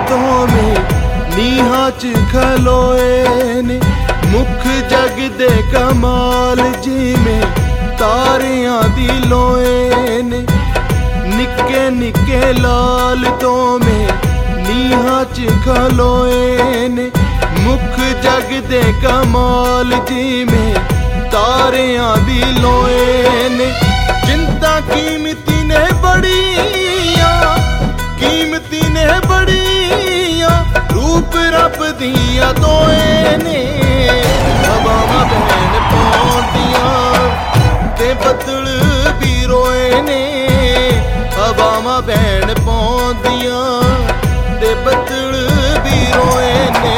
ਦੋਵੇਂ ਨੀਹਾਂ 'ਚ ਖਲੋਏ ਨੇ। ਮੁੱਖ ਜਗ ਦੇ ਕਮਾਲ ਜਿਵੇਂ ਤਾਰਿਆਂ ਦੀ ਲੋਏ ਨੇ। ਨਿੱਕੇ ਨਿੱਕੇ ਲਾਲ ਦੋਵੇਂ ਨੀਹਾਂ 'ਚ ਖਲੋਏ ਨੇ। ਮੁੱਖ ਜਗ ਦੇ ਕਮਾਲ ਜਿਵੇਂ ਤਾਰਿਆਂ ਦੀ ਲੋਏ ਨੇ। ਚਿੰਤਾ ਕੀਮਤੀ ਨੇ ਬੜੀਆਂ, ਕੀਮਤੀ ਨੇ ਬੜੀਆਂ, ਰੂਪ ਰੱਬ ਦੀਆਂ ਦੋਏ ਨੇ। ਹਵਾਵਾਂ ਬਹਿਣ ਪਾਉਂਦੀਆਂ ਤੇ ਬੱਦਲ ਵੀ ਰੋਏ ਨੇ। ਹਵਾਵਾਂ ਬਹਿਣ ਪਾਉਂਦੀਆਂ ਤੇ ਬੱਦਲ ਵੀ ਰੋਏ ਨੇ।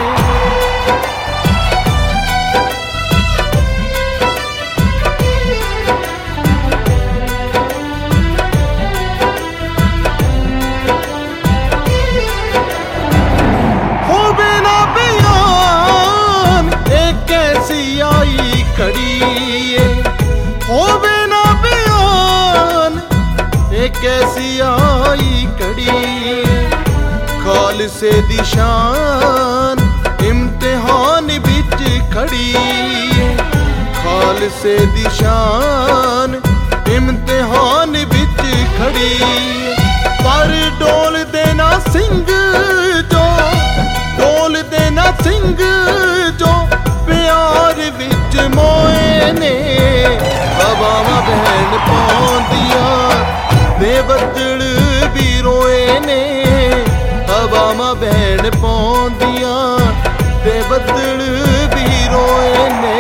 होवे ना बयान एक कैसी आई कड़ी। खालसे दी शान इम्तिहान बिच खड़ी। खालसे दी शान इम्तिहान बिच खड़ी। पर डोल देना सिंह जो, डोल देना सिंह जो प्यार विच मोए ने। हवावां बहन पाउंदियां ते बदल भी रोए ने। हवावां बहन पाउंदियां ते बदल भी रोए ने।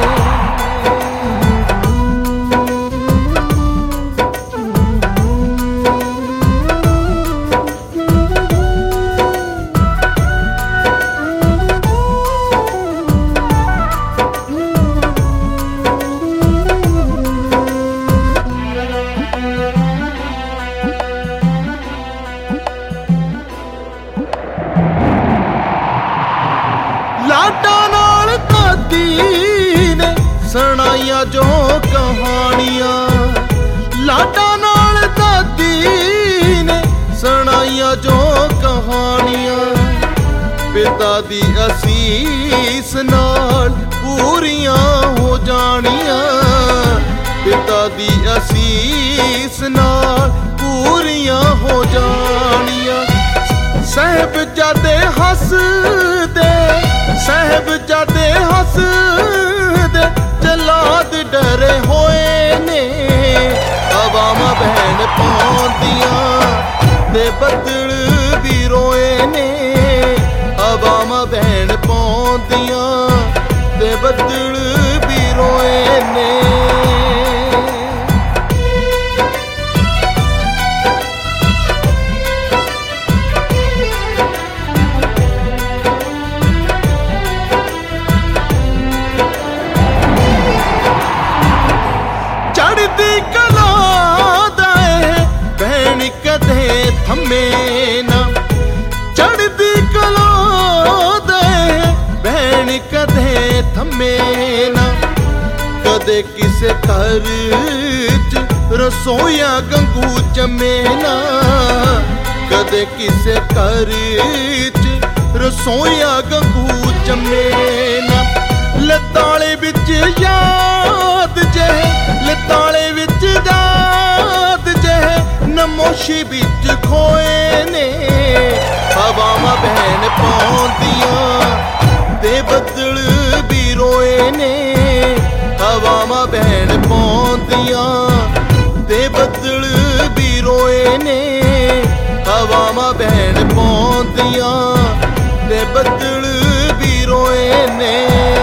लाडा नाल दादी ने सुनाइया जो कहानियां। लाडा नाल दादी ने सुनाइया जो कहानियां। पिता दी असीस नाल पूरियां हो जानियां। पिता दी असीस नाल पूरियां हो जानियां। साहिबजादे हसदे, साहिबजादे हसदे, जलाद डरे होए ने। हवावां बहन पाउंदियां ते बदल भी रोए ने। हवावां बहन पाउंदियां ते बदल भी रोए ने। चढ़दी कला दाए बहन कदे थमे ना। चढ़दी कला दाए बहन कदे थमे ना। कदे किसे घर च रसोइया गंगू जमे ना। कदे किसे घर च रसोइया गंगू जमे ना। लताले विच याद जे, लताले विच याद जे, नमोशी विच खोए ने। हवावां बहन पाउंदियां ते बदल भी रोए ने। हवावां बहन पाउंदियां ते बदल भी रोए ने। हवावां बहन पाउंदियां ते बदल भी रोए ने।